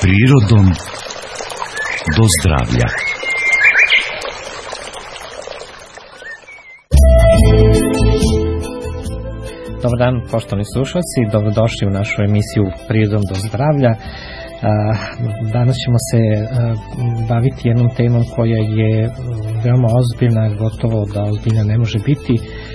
Prirodom do zdravlja. Dobar dan, poštovani slušalci, dobrodošli u našu emisiju Prirodom do zdravlja. Danas ćemo se baviti jednom temom koja je veoma ozbiljna, gotovo da ozbiljna ne može biti.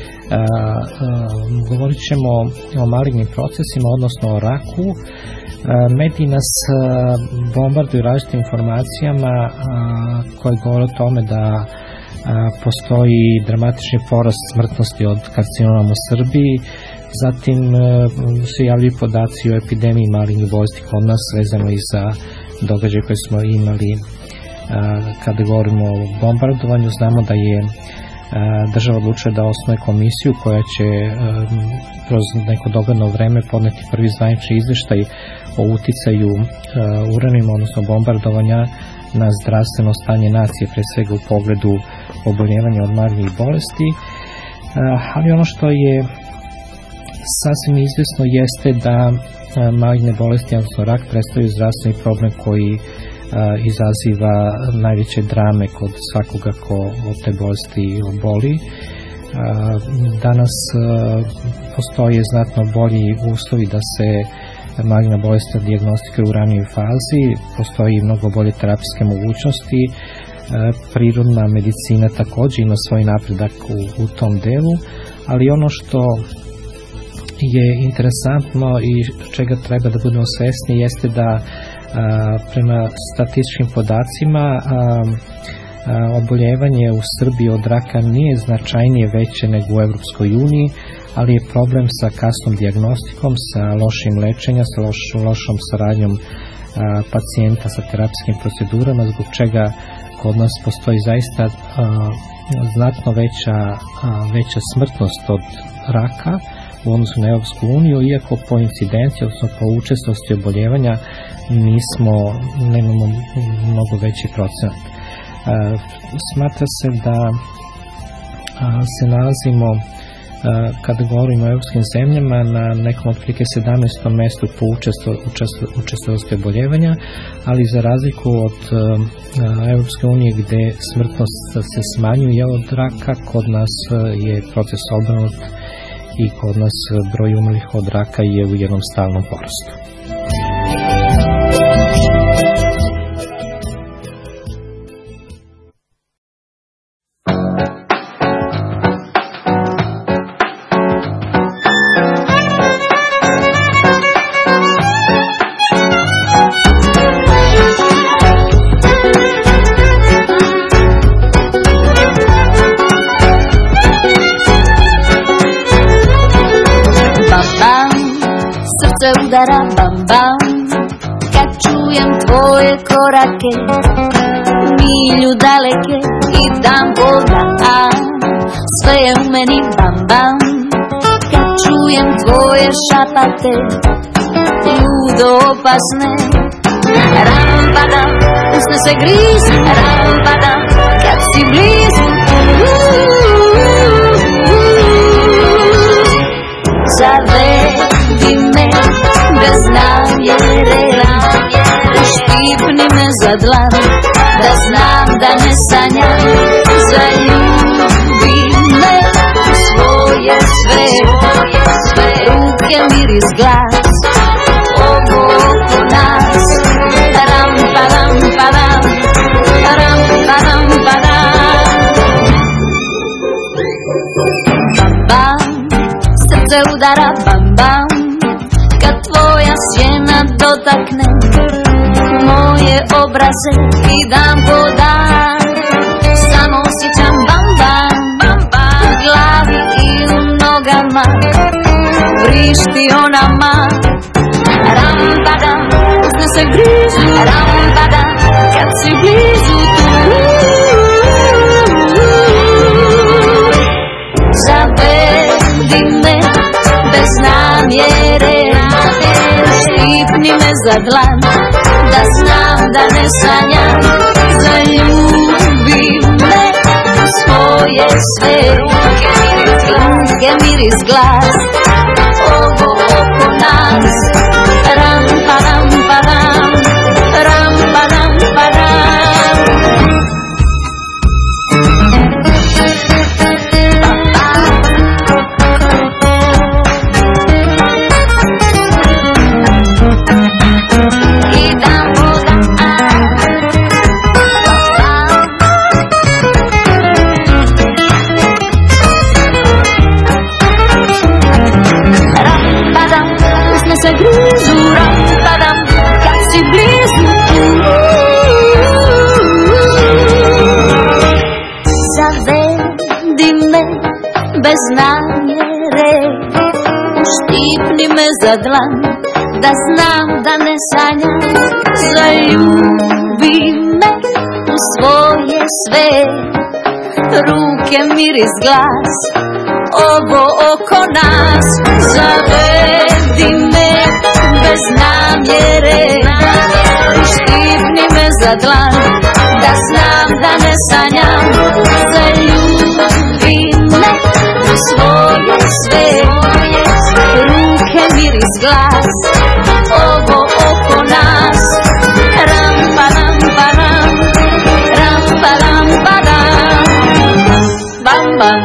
Govorit ćemo o malignim procesima, odnosno o raku. Mediji nas bombarduju različitim informacijama koje govore o tome da postoji dramatični porast smrtnosti od karcinoma u Srbiji. Zatim se javljaju podaci o epidemiji malignih bolesti kod nas, vezano i za događaje koje smo imali kada govorimo o bombardovanju. Znamo da je država odlučila da osnuje komisiju koja će kroz neko dogledno vreme podneti prvi zvanični izveštaj o uticaju uranijuma, odnosno bombardovanja na zdravstveno stanje nacije, pre svega u pogledu oboljevanja od malignih bolesti. Ali ono što je sasvim izvesno jeste da maligne bolesti, odnosno rak, predstavljaju zdravstveni problem koji izaziva najveće drame kod svakoga ko od te bolesti oboli. Danas postoje znatno bolji uslovi da se maligna bolest dijagnostikuje u ranijoj fazi, postoji mnogo bolje terapijske mogućnosti, prirodna medicina također ima svoj napredak u tom delu, ali ono što je interesantno i čega treba da budemo svesni jeste da prema statističkim podacima oboljevanje u Srbiji od raka nije značajnije veće nego u Evropskoj uniji, ali je problem sa kasnom dijagnostikom, sa lošim lečenjem, sa lošom saradnjom pacijenta sa terapijskim procedurama, zbog čega kod nas postoji zaista znatno veća smrtnost od raka u odnosu na Evropsku uniju, iako po incidenciji, odnosno po učestnosti oboljevanja nemamo mnogo veći procenat. Smatra se da se nalazimo, kada govorimo o evropskim zemljama, na nekom otprilike 17. mestu po učestvosti oboljevanja, ali za razliku od Evropske unije gde smrtnost se smanjuje od raka, kod nas je proces obrnut i kod nas broj umrlih od raka je u jednom stalnom porastu. Udara bam bam, kad čujem tvoje korake, milju daleke i dan po dan, sve je u meni bam bam. Kad čujem tvoje šapate, ludo opasne, ram padam, usne se grizu, ram padam, kad si blizu. Zavedi me bez namjere, uštipni me za dlan, da znam da ne sanjam, zaljubi me u svoje sve, ruke, miris, glas, ovo oko nas, ram padam padam, ram padam padam. Bam bam, srce udara bam bam, kad tvoja sjena dotakne moje obraze i dan po dan, samo osjećam bam bam, bam bam, u glavi i u nogama, vrišti o nama, ram padam, usne se grizu, ram padam, kad si blizu tu. Zavedi me bez namjere, štipni me za dlan, da znam da ne sanjam, zaljubi me u svoje sve, ruke, miris, glas, ovo oko nas, ram padam padam, se grizu, ram-padam, kad si blizu. Zavedi me bez namjere, uštipni me za dlan, da znam da ne sanjam. Zaljubi me u svoje sve, ruke, miris, glas, ovo oko nas. Zavedi me bez namjere, uštipni me za dlan, da znam da ne sanjam. Zaljubi me u svoje sve, ruke, miris, glas, ovo oko nas. Ram-pa-ram-pa-ram, ram-pa-ram-pa-ram, bam-bam.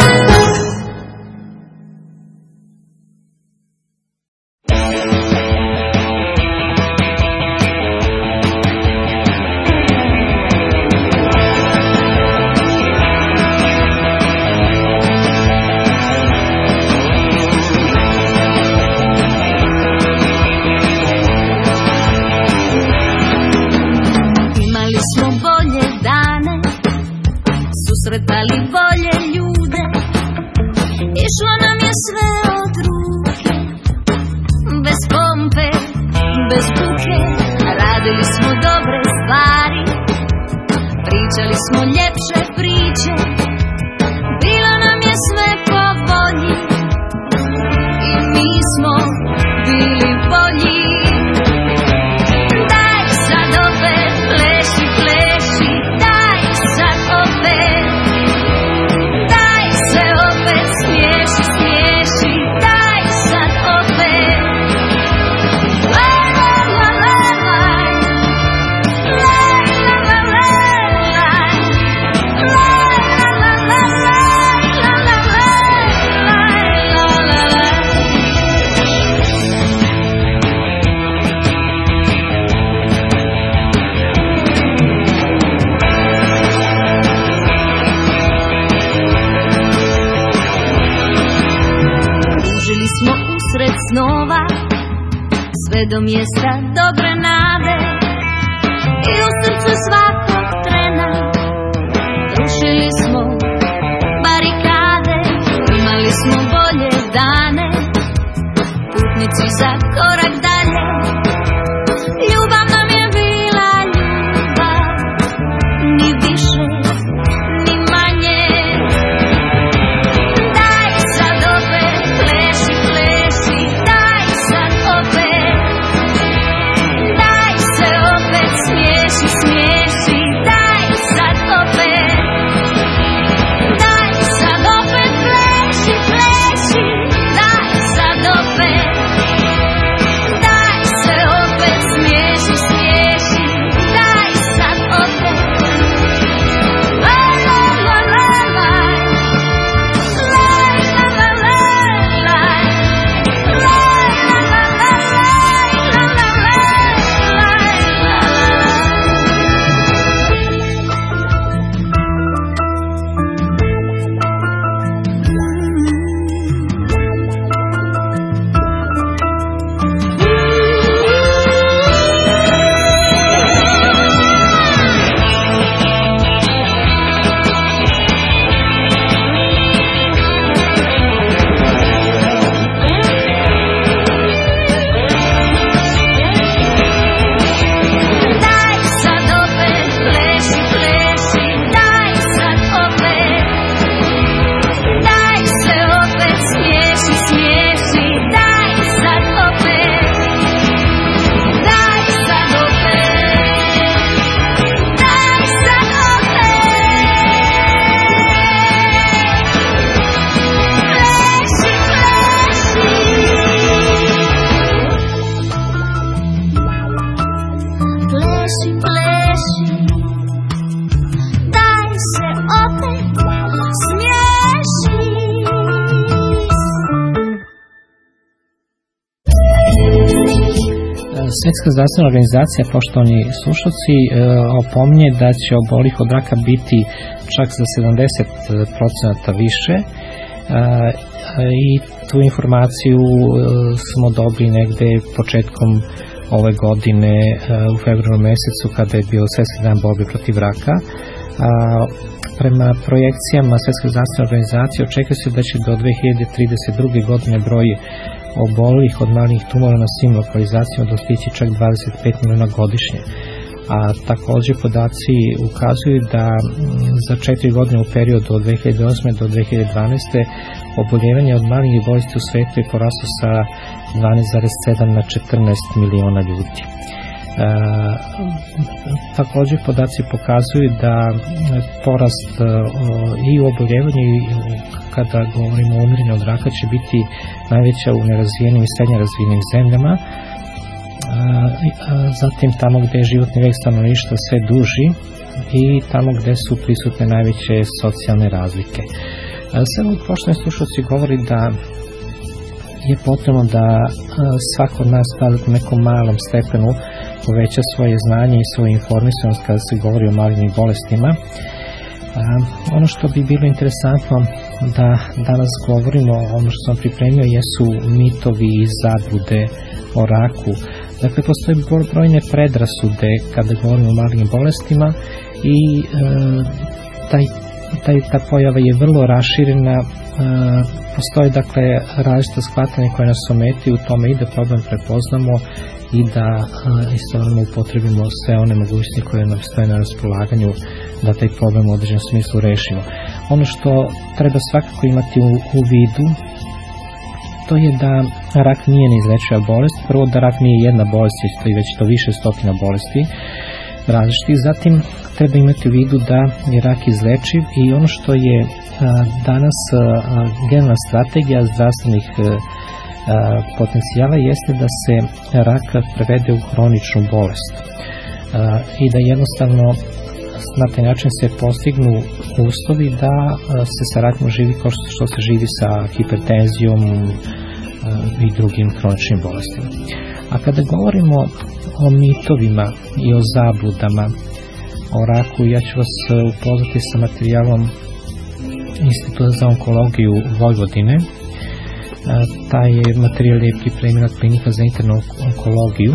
Susretali bolje ljude, išlo nam je sve od ruke, bez pompe, bez buke. Radili smo dobre stvari, pričali smo ljepše priče, bilo nam je sve po volji i mi smo bili bolji. Daj sad opet, pleši, pleši, daj sad opet. Daj se opet, smiješi, smiješi, daj sad opet. Laj, laj, laj, laj, laj, laj, laj, laj, smo usred snova, sve do mjesta dobre nade i u srcu svakog trena rušili smo barikade, imali smo bolje dane, putnici za korak dalje. Ljubav nam je bila ljubav, ni više, ni manje. Daj sad opet, pleši, pleši, daj sad opet. Daj se opet, smiješi, smiješi, daj sad opet. Daj sad opet, pleši, pleši, daj sad opet. Daj se opet, smiješi, smiješi, daj sad opet. Laj, laj, laj, laj, laj. Laj, laj, laj, laj, laj. Laj, laj, laj, laj, laj, Daj sad opet, pleši, pleši, daj sad opet. Daj se opet, smiješi, smiješi, daj sad opet. Daj sad opet. Daj sad opet. Pleši, pleši. Pleši, pleši, daj se opet, smiješi. Svjetska zdravstvena organizacija, poštovani slušalci, opominje da će obolih od raka biti čak za 70% više i tu informaciju smo dobili negde početkom ove godine u februaru mesecu kada je bio Svjetski dan borbe protiv raka. Prema projekcijama Svjetske zdravstvene organizacije očekuje se da će do 2032. godine broj obolelih od malignih tumora na svim lokalizacijama dostići čak 25 miliona godišnje. A također podaci ukazuju da za 4 godine u periodu od 2008. do 2012. oboljevanje od malignih bolesti u svijetu je poraslo sa 12,7 na 14 miliona ljudi. Također podaci pokazuju da porast i u oboljevanju i kada govorimo o umiranju od raka će biti najveća u nerazvijenim i srednje razvijenim zemljama, zatim tamo gdje je životni vijek stanovništva sve duži i tamo gdje su prisutne najveće socijalne razlike. Sve ovo pošteni slušalci govori da je potrebno da svako od nas u nekom malom stepenu poveća svoje znanje i svoju informisanost kada se govori o malignim bolestima. Ono što bi bilo interesantno da danas govorimo, ono što sam pripremio, jesu mitovi i zablude o raku. Dakle, postoje brojne predrasude kada govorimo o malignim bolestima i ta pojava je vrlo raširena. Postoje dakle različita shvatanja koje nas ometaju u tome i da problem prepoznamo i da istovremeno upotrebimo sve one mogućnosti koje nam stoje na raspolaganju da taj problem u određenom smislu rešimo. Ono što treba svakako imati u vidu, to je da rak nije neizlečiva bolest. Prvo, da rak nije jedna bolest, već to više stotina bolesti različitih. Zatim treba imati u vidu da je rak izlečiv i ono što je danas generalna strategija zdravstvenih potencijala jeste da se rak prevede u hroničnu bolest i da jednostavno na taj način se postignu uslovi da se sa rakom živi kao što se živi sa hipertenzijom i drugim hroničnim bolestima. A kada govorimo o mitovima i o zabludama o raku, ja ću vas upoznati sa materijalom Instituta za onkologiju Vojvodine. Taj materijal je pripremila Klinika za internu onkologiju.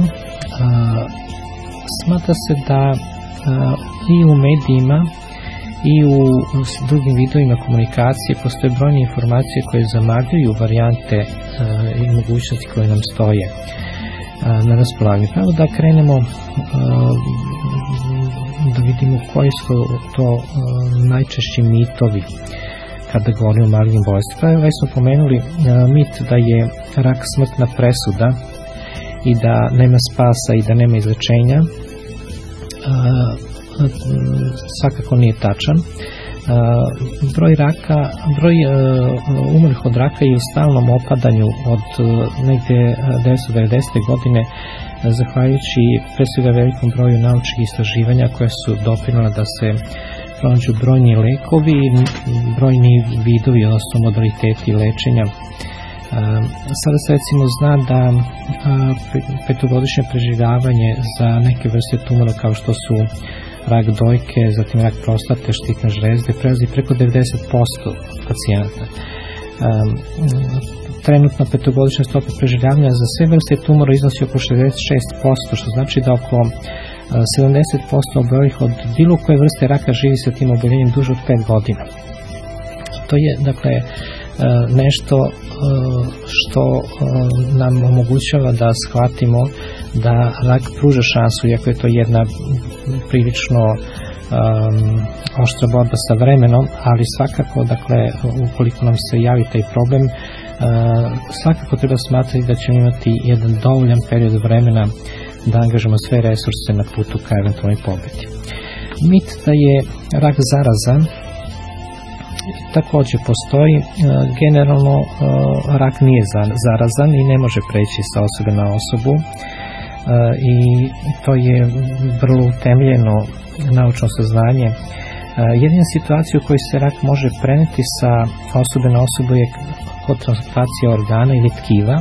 Smatra se da i u medijima i u drugim vidovima komunikacije postoje brojne informacije koje zamagljuju varijante i mogućnosti koje nam stoje na raspolaganju. Pravo da krenemo da vidimo koji su to najčešći mitovi kada govorimo o malignim bolestima. Prvo već smo pomenuli mit da je rak smrtna presuda i da nema spasa i da nema izlečenja. Svakako nije tačan. Broj umrlih od raka je u stalnom opadanju od negdje 1990. godine, zahvaljujući pre svega velikom broju naučnih istraživanja koje su doprinijela da se pronađu brojni lekovi, brojni vidovi, odnosno modaliteti lečenja. Sada se recimo zna da petogodišnje preživljavanje za neke vrste tumora kao što su rak dojke, zatim rak prostate, štitne žlezde prelazi preko 90% pacijenata. Trenutna petogodišnja stopa preživljavanja za sve vrste tumora iznosi oko 66%, što znači da oko 70% oboljelih od bilo koje vrste raka živi sa tim oboljenjem duže od 5 godina. To je dakle nešto što nam omogućava da shvatimo da rak pruža šansu, iako je to jedna prilično oštra borba sa vremenom, ali svakako, dakle, ukoliko nam se javi taj problem, svakako treba smatrati da ćemo imati jedan dovoljan period vremena da angažujemo sve resurse na putu ka eventualnoj pobedi. Mit da je rak zarazan također postoji. Generalno rak nije zarazan i ne može preći sa osobe na osobu i to je vrlo utemeljeno naučno saznanje. Jedina situacija u kojoj se rak može preneti sa osobe na osobu je kod transplantacije organa ili tkiva.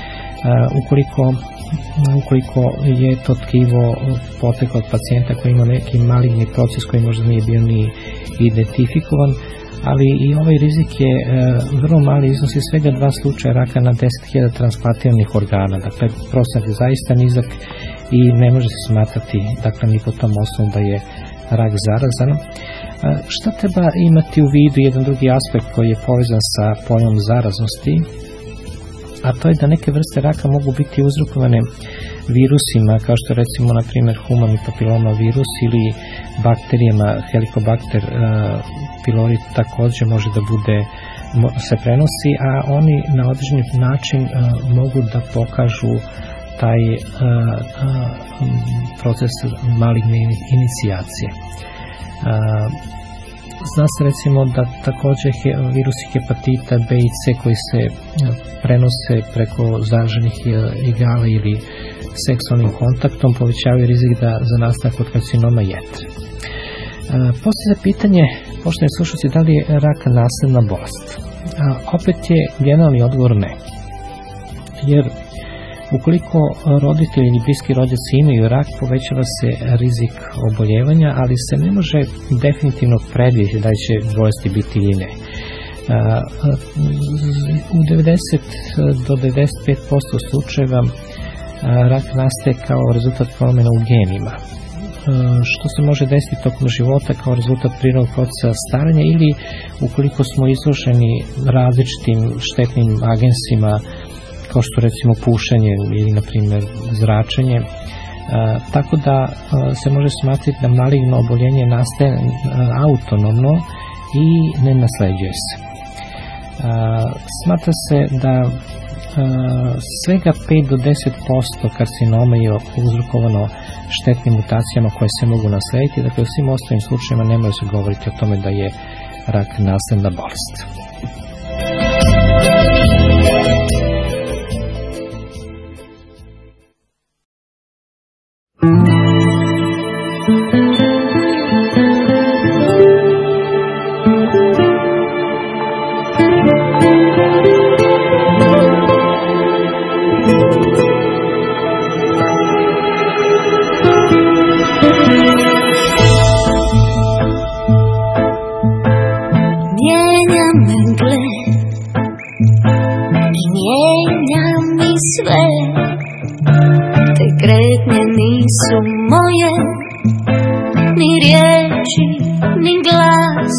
Ukoliko je to tkivo poteklo od pacijenta koji ima neki maligni proces koji možda nije bio ni identifikovan, ali i ovaj rizik je vrlo mali, iznosi svega 2 slučaja raka na 10.000 transplantiranih organa, dakle procenat je zaista nizak i ne može se smatrati, dakle, ni po tom osnovu da je rak zarazan. Šta treba imati u vidu, jedan drugi aspekt koji je povezan sa pojmom zaraznosti, a to je da neke vrste raka mogu biti uzrokovane virusima, kao što recimo, na primjer, humani papiloma virus ili bakterijama, Helicobacter pylori također može da bude, se prenosi, a oni na određeni način mogu da pokažu taj proces maligne inicijacije. Zna se recimo da također virusi hepatita B i C koji se prenose preko zaraženih igala ili seksualnim kontaktom povećavaju rizik za nastanak od karcinoma jetre. Postoji pitanje, poštovani slušalci, da li je rak nasljedna bolest? Opet je generalni odgovor ne. Jer ukoliko roditelji ili bliski rođaci imaju rak, povećava se rizik oboljevanja, ali se ne može definitivno predvidjeti da će bolesti biti ili ne. U 90 do 95% slučajeva rak nastaje kao rezultat promjena u genima, što se može desiti tokom života kao rezultat prirodnog procesa starenja ili ukoliko smo izloženi različitim štetnim agensima kao što recimo pušenje ili na primjer zračenje, tako da se može smatrati da maligno oboljenje nastaje autonomno i ne nasleđuje se. Smatra se da svega 5 do 10% karcinoma je uzrokovano štetnim mutacijama koje se mogu naslediti, dakle u svim ostalim slučajevima ne može se govoriti o tome da je rak nasljedna bolest. Nisu moje ni riječi, ni glas,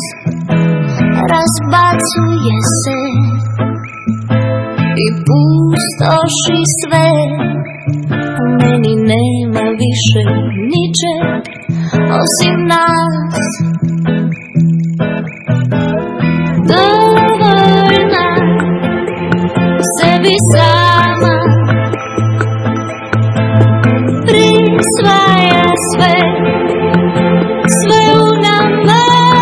razbacuje se i pustoši sve. U meni nema više ničeg osim nas. Dovoljna sebi sama prisvaja sve, sve u nama.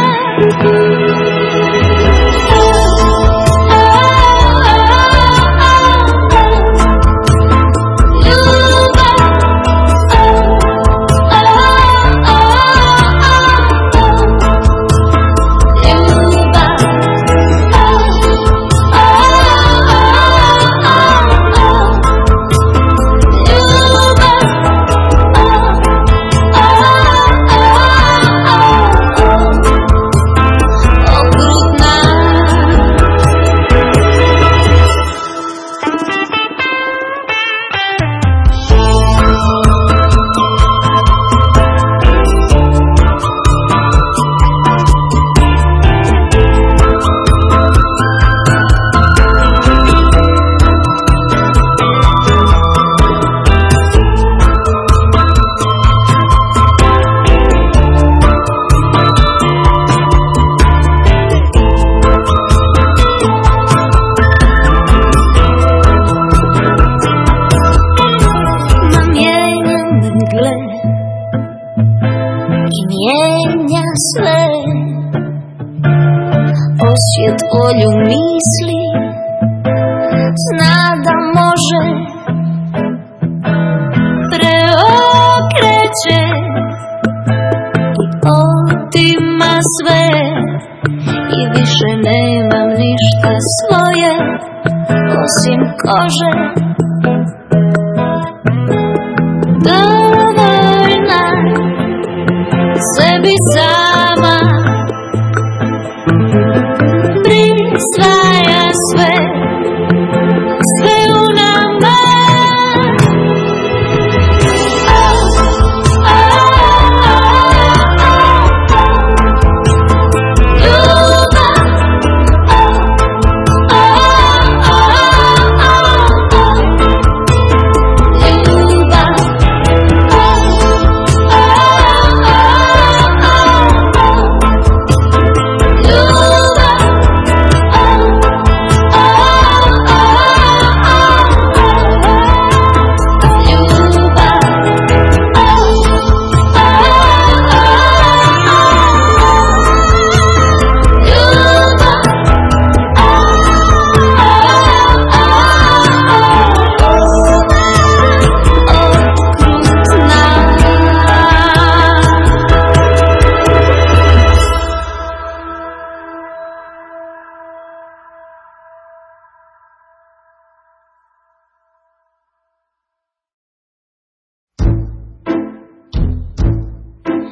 Svijet volju misli, zna da može, preokreće i otima sve. I više nemam ništa svoje osim kože. Dovoljna sebi sama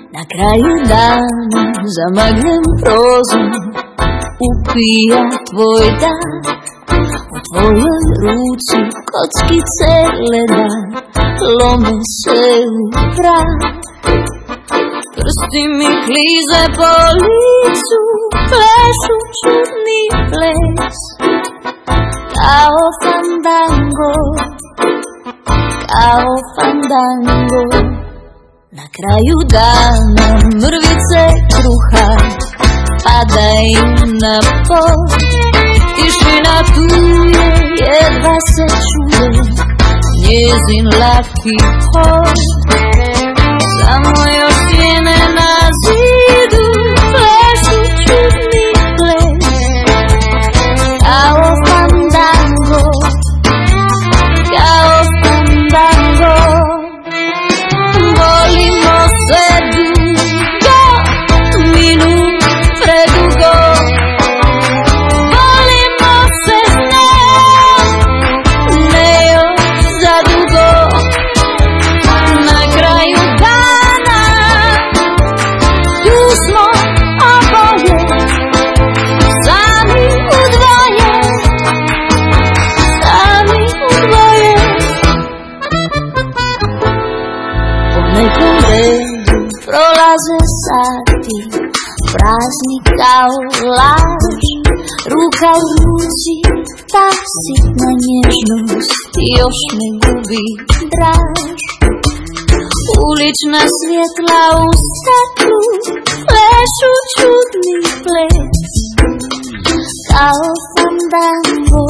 Na kraju dana zamagnem prozor, upija tvoj dan, u tvojoj ruci kockice leda lome se u prah. Prsti mi klize po licu, plešu čudni ples, kao fandango, kao fandango. Na kraju dana mrvice kruha padaju na pod, tišina tu je, jedva se čuje njezin laki hod. Samo još sjene na zidu plešu čudni ples, kao fandango, kao fandango. Volimo se dugo, minut predugo, volimo se ne još zadugo. Na kraju dana tu smo oboje, sami u dvoje, sami u dvoje. Po nekom redu prolaze sati, prazni kao laž, ruka u ruci, ta sitna nježnost još me gubi draž. Ulična svjetla u staklu plešu čudni ples, kao fandango,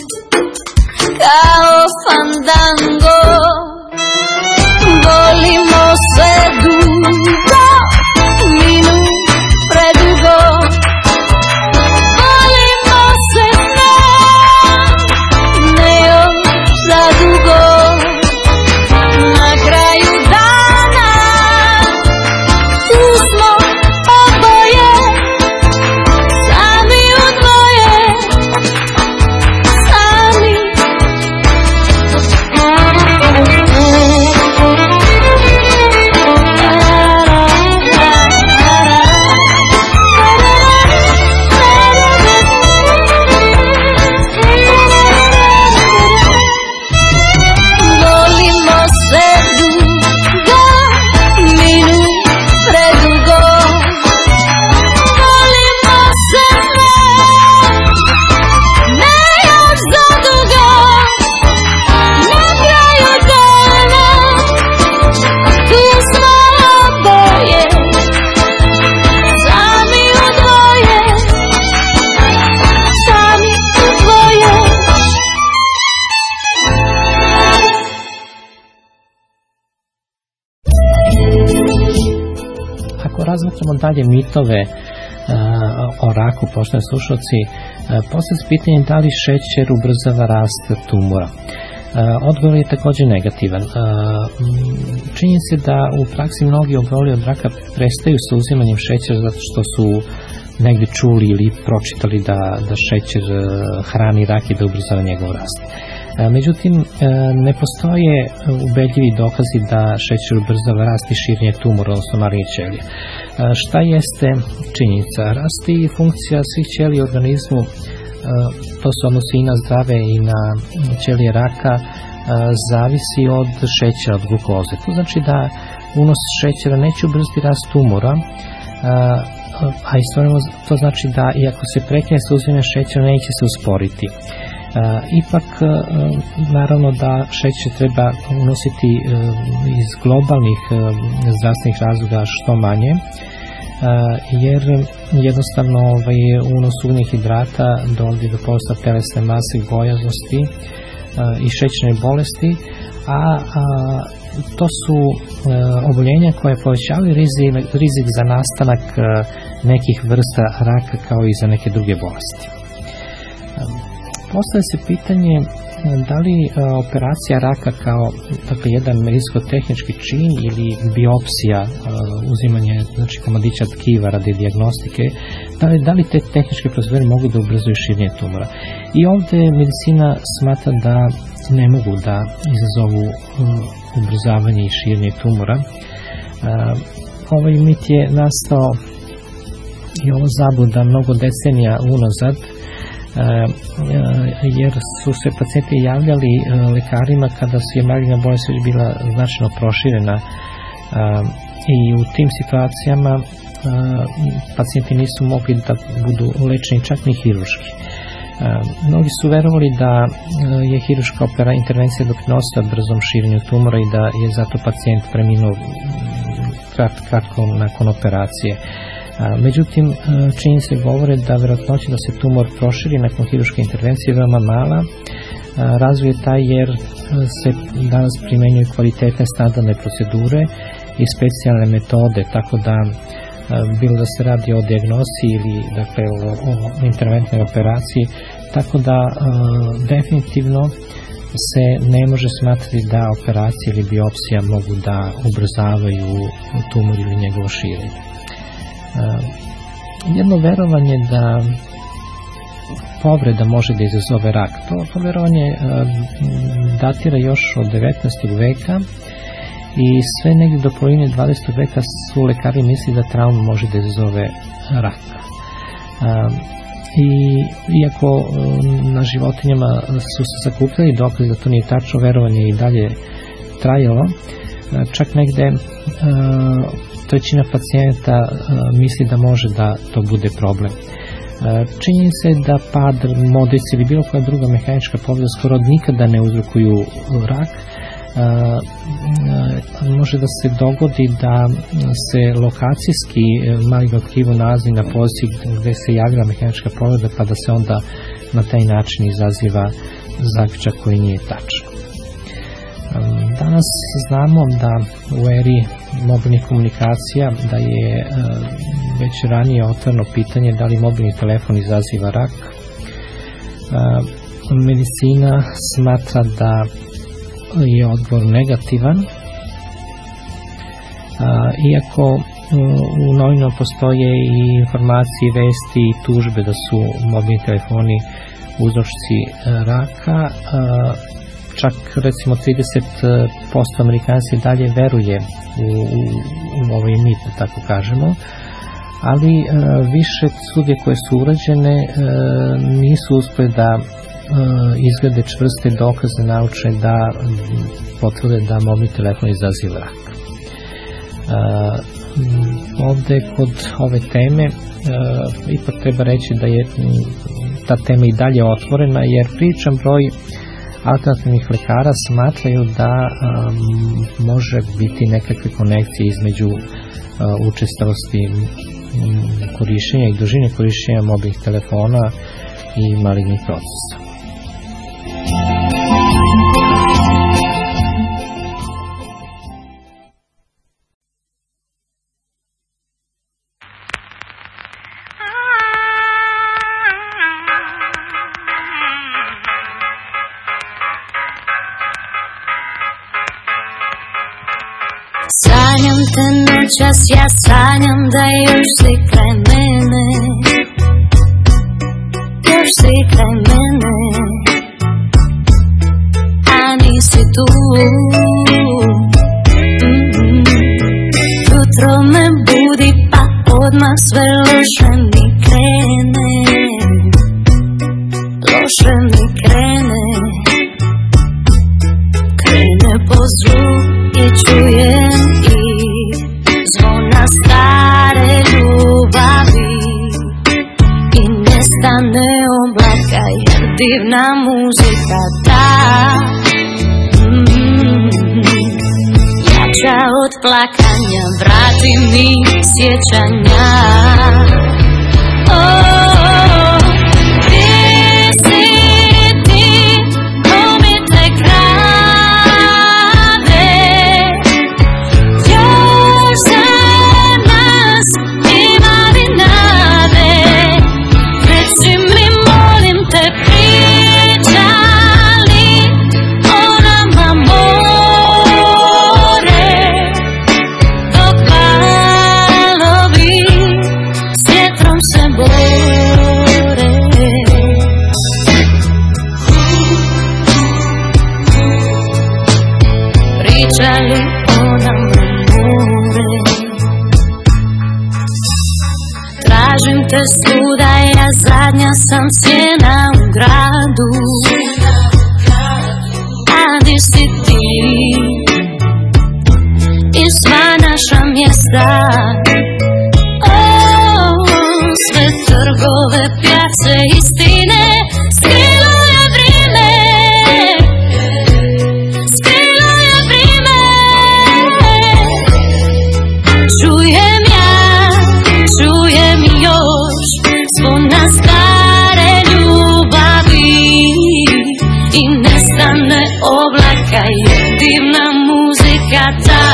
kao fandango. Volimo se dugo, minut predugo, volimo se ne još zadugo. Na kraju dana tu smo oboje, sami u dvoje, sami. Volimo se dugo, minut predugo, volimo se ne još zadugo. Na kraju dana tu smo oboje, sami u dvoje, sami u dvoje. Ako razmatramo dalje mitove o raku, poštovani slušalci, postavlja se pitanje da li šećer ubrzava rast tumora. Odgovor je također negativan. Čini se da u praksi mnogi oboleli od raka prestaju sa uzimanjem šećera zato što su negdje čuli ili pročitali da šećer hrani rak i da ubrzava njegov rast. Međutim, ne postoje ubedljivi dokazi da šećer ubrzava rast i širenje tumora, odnosno malignih ćelija. Šta jeste činjenica? Rast i funkcija svih ćelija u organizmu, to se odnosi i na zdrave i na ćelije raka, zavisi od šećera, od glukoze. To znači da unos šećera neće ubrzati rast tumora, a istovremeno to znači da i ako se prekine sa uzimanjem šećera neće se usporiti. Ipak, naravno da šećer treba unositi iz globalnih zdravstvenih razloga što manje, jer jednostavno unos ugljenih hidrata dovodi do porasta telesne mase, gojaznosti i šećerne bolesti, a to su oboljenja koje povećavaju rizik za nastanak nekih vrsta raka kao i za neke druge bolesti. Postavlja se pitanje da li operacija raka kao jedan medicinsko-tehnički čin ili biopsija, uzimanje komadića tkiva radi dijagnostike, da li te tehničke procedure mogu da ubrzaju širenje tumora. I ovdje medicina smatra da ne mogu da izazovu ubrzavanje i širenje tumora. ovaj mit je nastao i ovo zabluda mnogo decenija unazad, jer su se pacijenti javljali lekarima kada su je maligna bolest već bila značajno proširena, i u tim situacijama pacijenti nisu mogli da budu lečeni čak ni hiruški. Mnogi su verovali da je hiruška intervencija doprinosila brzom širenju tumora i da je zato pacijent preminuo kratko nakon operacije. Međutim, činjenice govore da verovatnoća da se tumor proširi nakon hiruške intervencije je veoma mala. Razlog je taj jer se danas primenjuju kvalitetne standardne procedure i specijalne metode, tako da bilo da se radi o dijagnozi ili dakle o interventnoj operaciji, tako da definitivno se ne može smatrati da operacija ili biopsija mogu da ubrzavaju tumor ili njegovo širenje. Jedno verovanje da povreda može da izazove rak, to verovanje datira još od 19. veka i sve negdje do polovine 20. veka su lekari mislili da trauma može da izazove rak. I iako na životinjama su se sakupljali dokazi da to nije tačno, verovanje i dalje trajalo, čak negde trećina pacijenta misli da može da to bude problem. Čini se da pad, modrice ili bilo koja druga mehanička povreda skoro nikada ne uzrokuju rak. Može da se dogodi da se lokacijski maligno tkivo nalazi na poziciji gde se javlja mehanička povreda, pa da se onda na taj način izaziva zaključak koji nije tačan. Danas znamo da u eri mobilnih komunikacija da je već ranije otvoreno pitanje da li mobilni telefon izaziva rak. Medicina smatra da je odgovor negativan, iako u novinama postoje i informacije, vesti i tužbe da su mobilni telefoni uzročnici raka. Čak recimo 30% Amerikanci dalje veruje u ovaj mit, da tako kažemo, ali više studije koje su urađene nisu uspjeli da izglede čvrste dokaze naučne da potvrde da mobilni telefon izaziva rak. Ovde kod ove teme ipak treba reći da je ta tema i dalje otvorena, jer pričam broj alternativnih lekara smatraju da može biti nekakve konekcije između učestalosti korišćenja i dužine korišćenja mobilnih telefona i malignih procesa. Sanjam te noćas, ja sanjam da još si kraj mene, još si kraj mene, a nisi tu. Jutro me budi pa odmah sve loše mi krene, loše mi krene, krene po zlu i čujem i zvona stare ljubavi i nestane oblaka jer divna muzika ta jača od plakanja, vrati mi sjećanja. Pričali o nam more, svuda, ja zadnja sam sjena u gradu. A di si ti i sva naša mjesta, sve trgove, pjace, istine, skrilo je vrijeme, skrilo je vrijeme. Čujem još zvon na stare ljubavi i nestane oblaka je divna muzika ta.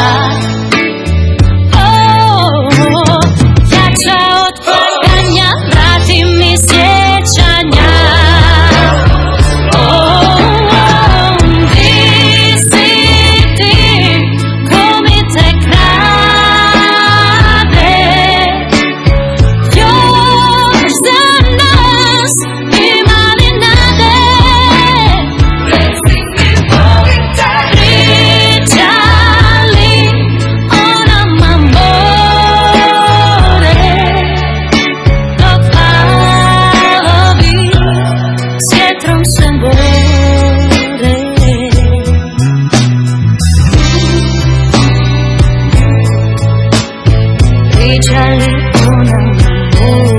Jača od plakanja, vrati mi sjećanja. Di si ti, ko mi te krade? Još za nas ima li nade? Reci mi, volim te. Pričali o nama more, dok valovi s vjetrom se bore. Pričali o nama more.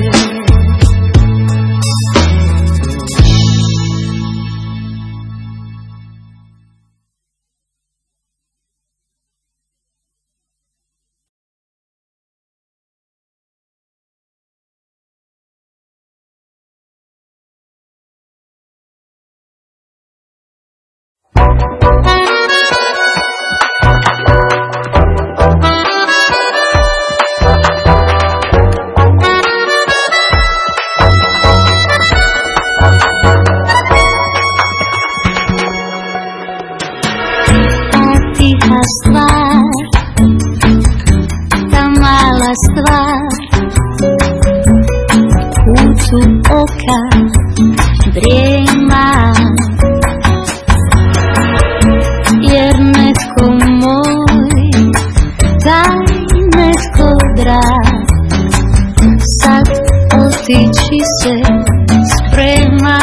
Tiha stvar, ta mala stvar, kucu oka drijema, jer netko moj, taj netko drag, sad otići se sprema.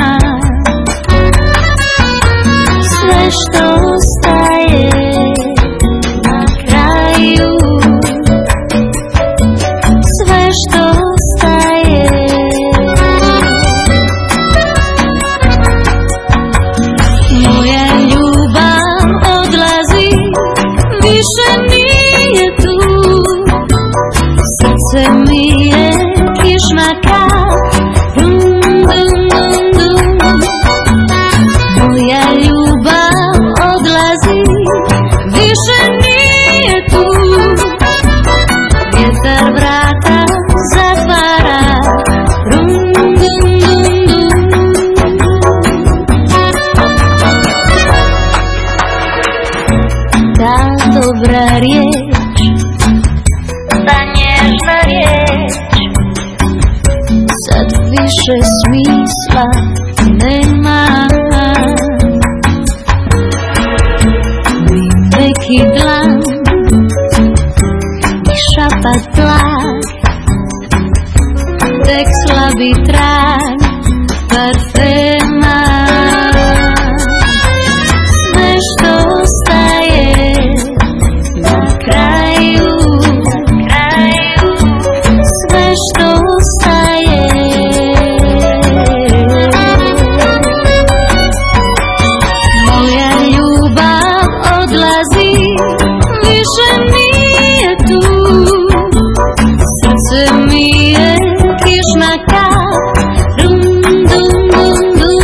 Sve što ostaje na kraju, sve što ostaje. Moja ljubav odlazi, više nije tu. Srce mi je kišmaka, dum dum dum dum. Moja ljubav odlazi, više nije tu. Vjetar vrata zatvara, dum dum dum dum. Ta dobra riječ, ta nježna riječ, sad više smisla nema. Neki dlan i šapat tlak, tek slabi trag parfema. Sve što ostaje na kraju, sve što ostaje. Moja ljubav odlazi, više nije tu. Srce mi je kišna kap, dum dum dum dum.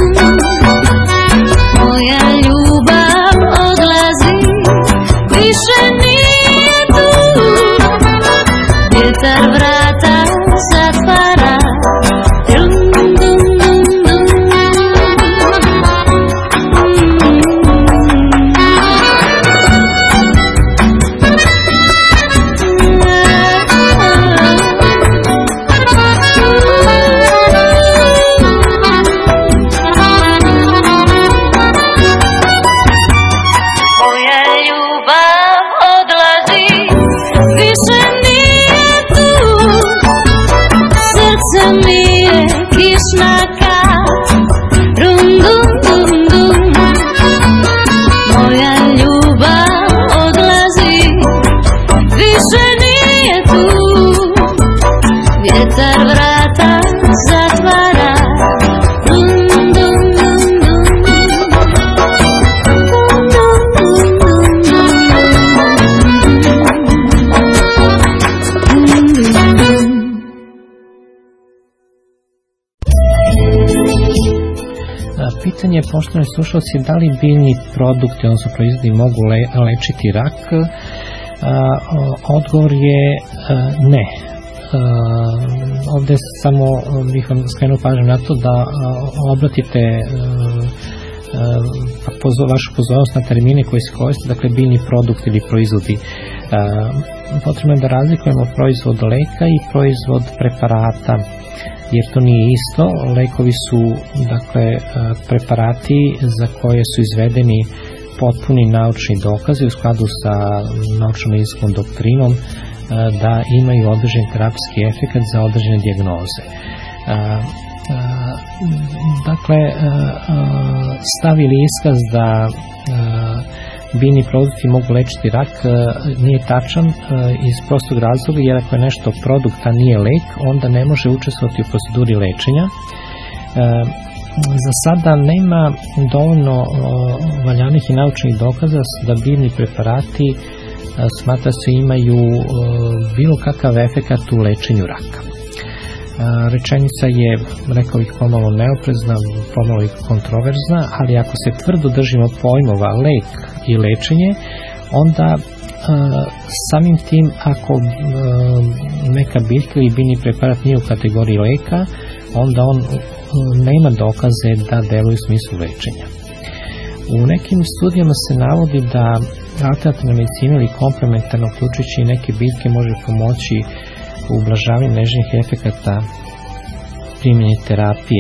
Moja ljubav odlazi, više nije tu. Vjetar vrata zatvara, dum dum dum dum. pitanje, poštovani slušalci, da li biljni produkti, odnosno proizvodi mogu lečiti rak? Odgovor je ne. Ovdje samo bih vam skrenuo pažnju na to da obratite vašu pozornost na termine koji se koriste, dakle biljni produkt ili proizvodi. Potrebno je da razlikujemo proizvod leka i proizvod preparata, jer to nije isto. Lekovi su, dakle, preparati za koje su izvedeni potpuni naučni dokazi u skladu sa naučno-medicinskom doktrinom da imaju određen terapijski efekat za određene dijagnoze. Dakle, stav ili iskaz da biljni produkti mogu lečiti rak nije tačan iz prostog razloga, jer ako je nešto produkt, a nije lek, onda ne može učestvovati u proceduri lečenja. Za sada nema dovoljno valjanih i naučnih dokaza da biljni preparati smatra se imaju bilo kakav efekat u lečenju raka. Rečenica je, rekao bih, pomalo neoprezna, pomalo i kontroverzna, ali ako se tvrdo držimo pojmova lek i lečenje, onda samim tim, ako neka biljka ili biljni preparat nije u kategoriji leka, onda on nema dokaze da deluje u smislu lečenja. U nekim studijama se navodi da alternativna medicina ili komplementarno, uključujući i neke biljke, može pomoći u ublažavanju nežnih efekata primjene terapije.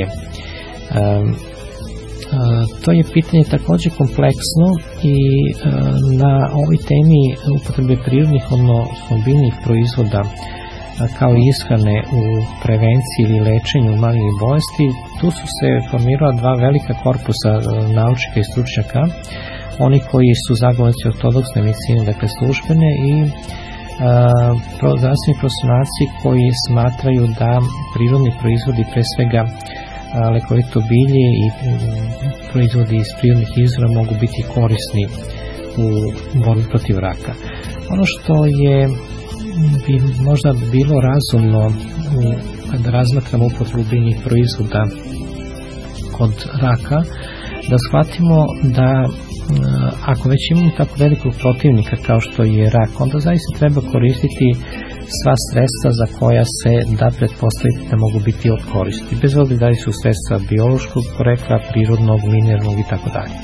To je pitanje također kompleksno i na ovoj temi upotrebe prirodnih, odnosno biljnih proizvoda kao ishrane u prevenciji ili lečenju malignih bolesti, tu su se formirala dva velika korpusa naučnika i stručnjaka, oni koji su zagovornici ortodoksne medicine, dakle službene, i zdravstveni profesionalci koji smatraju da prirodni proizvodi, pre svega lekovito bilje i proizvodi iz prirodnih izvora, mogu biti korisni u borbi protiv raka. Ono što je bi možda bilo razumno kada razmatramo upotrebu biljnih proizvoda kod raka, da shvatimo da ako već imamo tako velikog protivnika kao što je rak, onda zaista treba koristiti sva sredstva za koja se da pretpostaviti da mogu biti od koristi, bez obzira da li su sredstva biološkog porekla, prirodnog, mineralnog i tako dalje.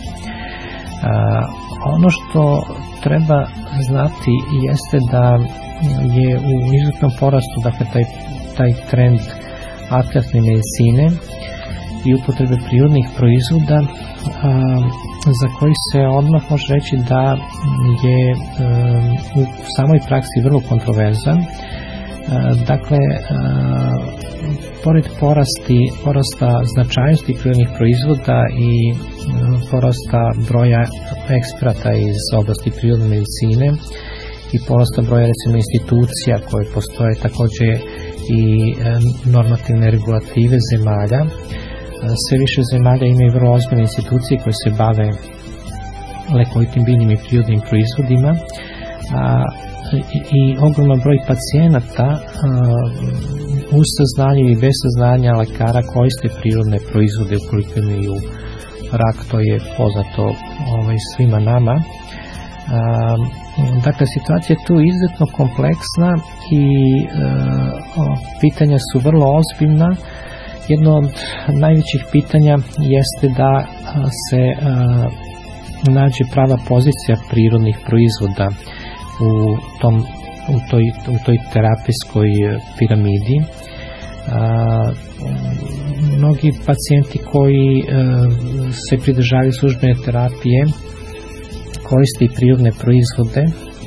Ono što treba znati jeste da je u izuzetnom porastu, dakle, taj trend alternativne medicine i upotrebe prirodnih proizvoda, za koji se odmah može reći da je u samoj praksi vrlo kontroverzan. Dakle, pored porasta značajnosti prirodnih proizvoda i porasta broja eksperata iz oblasti prirodne medicine i porasta broja, recimo, institucija koje postoje, također i normativne regulative zemalja, sve više zemalja imaju vrlo ozbiljne institucije koje se bave lekovitim biljnim i prirodnim proizvodima, i ogroman broj pacijenata uz saznanje ili bez saznanja lekara koriste prirodne proizvode ukoliko imaju rak. To je poznato svima nama. Dakle, situacija je tu izuzetno kompleksna i pitanja su vrlo ozbiljna. Jedno od najvećih pitanja jeste da se nađe prava pozicija prirodnih proizvoda u toj terapijskoj piramidi. Mnogi pacijenti koji se pridržavaju službene terapije koriste i prirodne proizvode,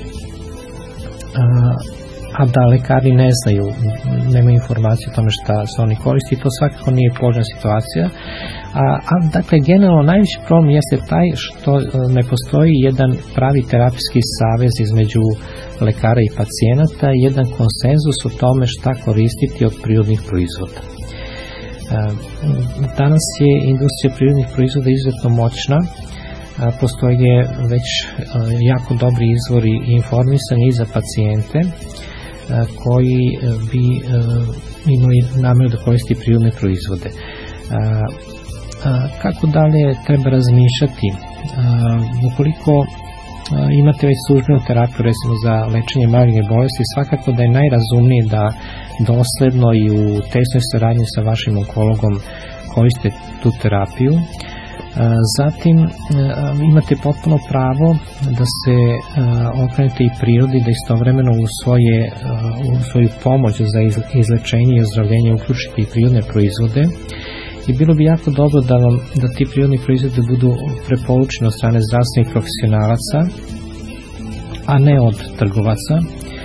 a da lekari ne znaju, nemaju informacije o tome šta se oni koriste, i to svakako nije poželjna situacija. Dakle, generalno najveći problem jeste taj što ne postoji jedan pravi terapijski savez između lekara i pacijenata, jedan konsenzus o tome šta koristiti od prirodnih proizvoda. Danas je industrija prirodnih proizvoda izuzetno moćna. Postoje već jako dobri izvori informisanja i za pacijente koji bi imali namjeru da koristi prirodne proizvode. kako dalje treba razmišljati? Ukoliko imate već službenu terapiju recimo za lečenje malignih bolesti, svakako da je najrazumnije da dosledno i u tesnoj saradnji sa vašim onkologom koriste tu terapiju. Zatim imate potpuno pravo da se okrenete i prirodi, da istovremeno u svoju pomoć za izlečenje i ozdravljenje uključite i prirodne proizvode. I bilo bi jako dobro da ti prirodni proizvodi budu preporučeni od strane zdravstvenih profesionalaca, a ne od trgovaca.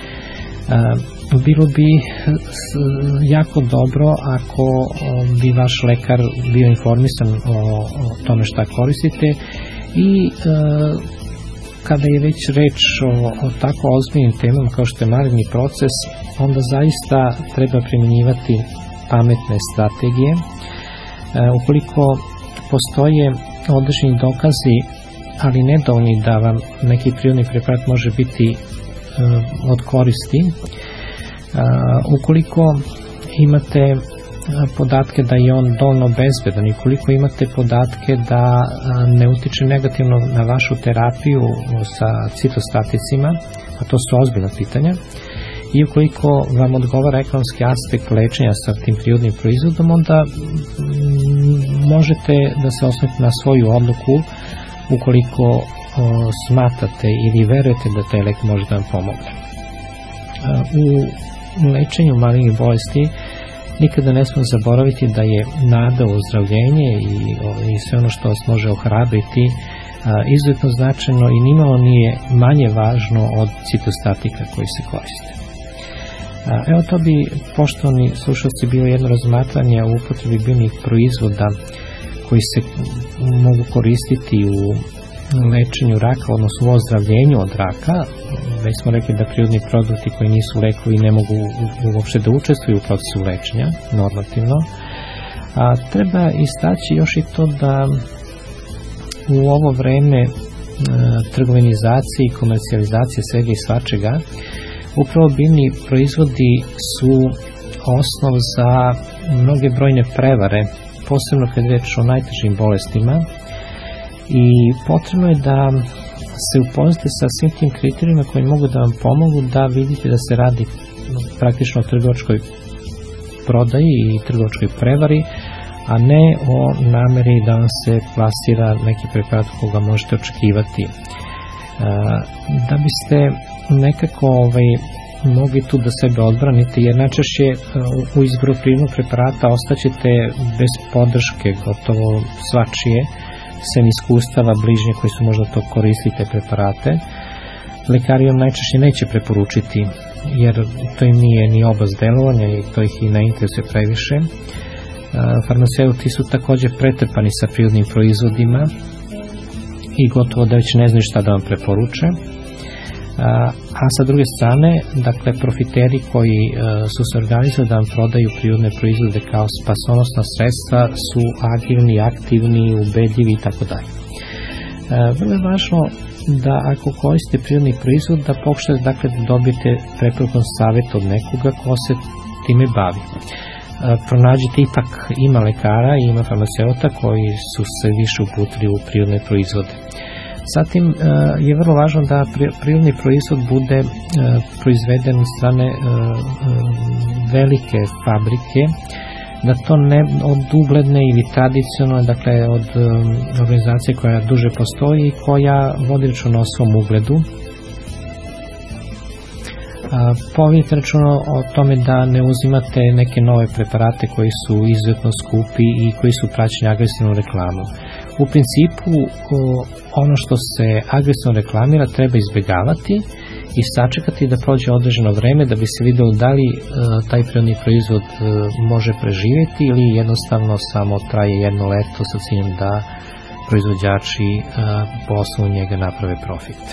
Bilo bi jako dobro ako bi vaš lekar bio informisan o tome šta koristite i kada je već reč o tako ozbiljnim temama kao što je maligni proces, onda zaista treba primjenjivati pametne strategije. Ukoliko postoje određeni dokazi, ali nedovoljni da vam neki prirodni preparat može biti od koristi, ukoliko imate podatke da je on dovoljno bezbedan i ukoliko imate podatke da ne utiče negativno na vašu terapiju sa citostaticima, a to su ozbiljna pitanja, i ukoliko vam odgovara ekonomski aspekt lečenja sa tim prirodnim proizvodom, onda možete da se osvrnete na svoju odluku ukoliko smatrate ili verujete da taj lek može da vam pomogne. U lečenju malignih bolesti nikada ne smemo zaboraviti da je nada u ozdravljenje i sve ono što vas može ohrabriti izuzetno značajno i nimalo nije manje važno od citostatika koji se koriste. Evo, to bi, poštovani slušalci, bilo jedno razmatranje o upotrebi biljnih proizvoda koji se mogu koristiti u lečenju raka, odnosno u ozdravljenju od raka. Već smo rekli da prirodni produkti koji nisu lekovi ne mogu uopšte da učestvuju u procesu lečenja normativno. Treba istaći još i to da u ovo vreme trgovinizacije i komercijalizacije svega i svačega, upravo biljni proizvodi su osnov za mnoge brojne prevare, posebno kad je reč o najtežim bolestima, i potrebno je da se upoznate sa svim tim kriterijima koji mogu da vam pomogu da vidite da se radi praktično o trgovačkoj prodaji i trgovačkoj prevari, a ne o nameri da vam se plasira neki preparat koga možete očekivati. Da biste nekako mogli tu da sebe odbranite, jer najčešće u izboru prirodnog preparata ostaćete bez podrške gotovo svačije, sem iskustava bližnje koji su možda to koristili te preparate. Lekari vam najčešće neće preporučiti, jer to im nije ni oblast delovanja i to ih i ne interesuje previše. Farmaceuti su također pretrpani sa prirodnim proizvodima i gotovo da već ne znaju šta da vam preporuče. A sa druge strane, dakle, profiteri koji su se organizovali da vam prodaju prirodne proizvode kao spasonosna sredstva su agilni, aktivni, ubedljivi i tako dalje. Vrlo je važno da ako koristite prirodni proizvod, da pokušate, dakle, da dobijete preporukan savjet od nekoga ko se time bavi. Pronađite, ipak ima lekara i ima farmaceuta koji su se više uputili u prirodne proizvode. Zatim je vrlo važno da prirodni proizvod bude proizveden od strane velike fabrike, da to ne od ugledne ili tradicionalne, dakle od organizacije koja duže postoji i koja vodi računa o svom ugledu. Povedite računa o tome da ne uzimate neke nove preparate koji su izuzetno skupi i koji su praćeni agresivnom reklamom. U principu, ono što se agresivno reklamira treba izbjegavati i sačekati da prođe određeno vreme da bi se vidjelo da li taj prirodni proizvod može preživjeti ili jednostavno samo traje jedno leto sa ciljem da proizvođači po osnovu njega naprave profit.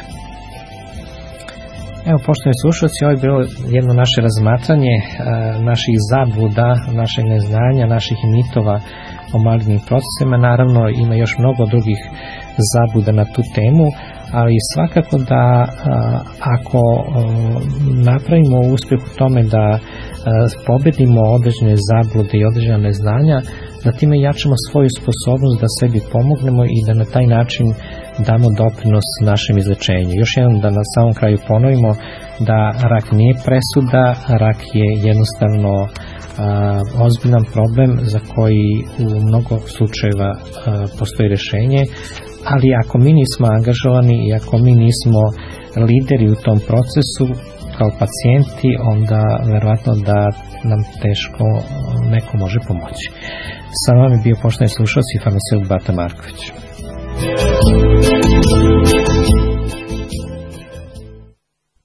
Evo, poštovani slušalci, ovo je bilo jedno naše razmatranje naših zabluda, našeg neznanja, naših mitova o malignim procesima. Naravno, ima još mnogo drugih zabluda na tu temu, ali svakako da ako napravimo uspjeh u tome da pobedimo određene zablude i određena neznanja, da time jačamo svoju sposobnost da sebi pomognemo i da na taj način damo doprinos našem izlečenju. Još jednom da na samom kraju ponovimo da rak nije presuda, rak je jednostavno ozbiljan problem za koji u mnogo slučajeva postoji rješenje, ali ako mi nismo angažovani i ako mi nismo lideri u tom procesu kao pacijenti, onda verovatno da nam teško neko može pomoći. Sa vama je bio poštovani slušalac i farmaceut Bata Marković.